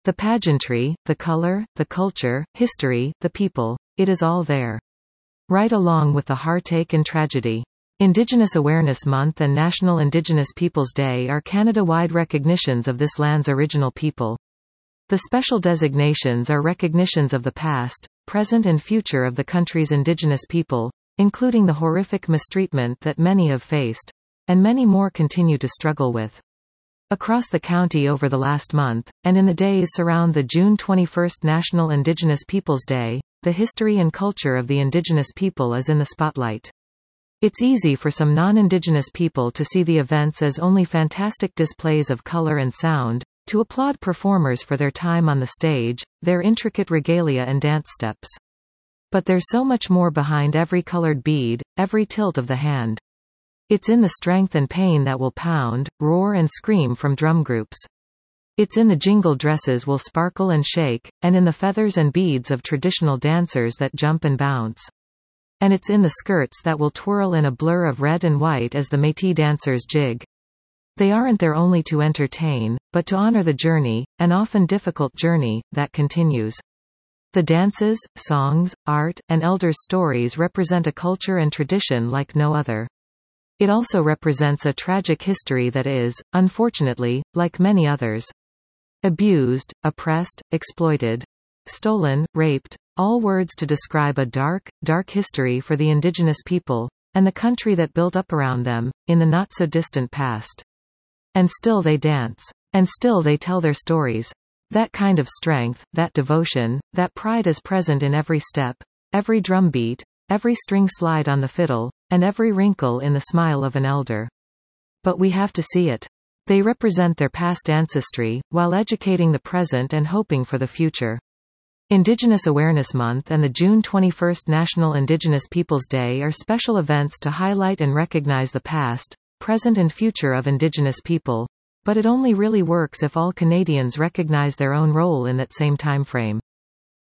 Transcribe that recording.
The pageantry, the color, the culture, history, the people. It is all there. Right along with the heartache and tragedy. Indigenous Awareness Month and National Indigenous Peoples Day are Canada-wide recognitions of this land's original people. The special designations are recognitions of the past, present and future of the country's Indigenous people, including the horrific mistreatment that many have faced, and many more continue to struggle with. Across the county over the last month, and in the days surround the June 21 National Indigenous Peoples Day, the history and culture of the Indigenous people is in the spotlight. It's easy for some non-Indigenous people to see the events as only fantastic displays of color and sound, to applaud performers for their time on the stage, their intricate regalia and dance steps. But there's so much more behind every colored bead, every tilt of the hand. It's in the strength and pain that will pound, roar and scream from drum groups. It's in the jingle dresses will sparkle and shake, and in the feathers and beads of traditional dancers that jump and bounce. And it's in the skirts that will twirl in a blur of red and white as the Métis dancers jig. They aren't there only to entertain, but to honor the journey, an often difficult journey, that continues. The dances, songs, art, and elders' stories represent a culture and tradition like no other. It also represents a tragic history that is, unfortunately, like many others. Abused, oppressed, exploited, stolen, raped, all words to describe a dark, dark history for the Indigenous people, and the country that built up around them, in the not-so-distant past. And still they dance. And still they tell their stories. That kind of strength, that devotion, that pride is present in every step, every drum beat, every string slide on the fiddle, and every wrinkle in the smile of an elder. But we have to see it. They represent their past ancestry, while educating the present and hoping for the future. Indigenous Awareness Month and the June 21 National Indigenous Peoples Day are special events to highlight and recognize the past, present and future of Indigenous people, but it only really works if all Canadians recognize their own role in that same time frame.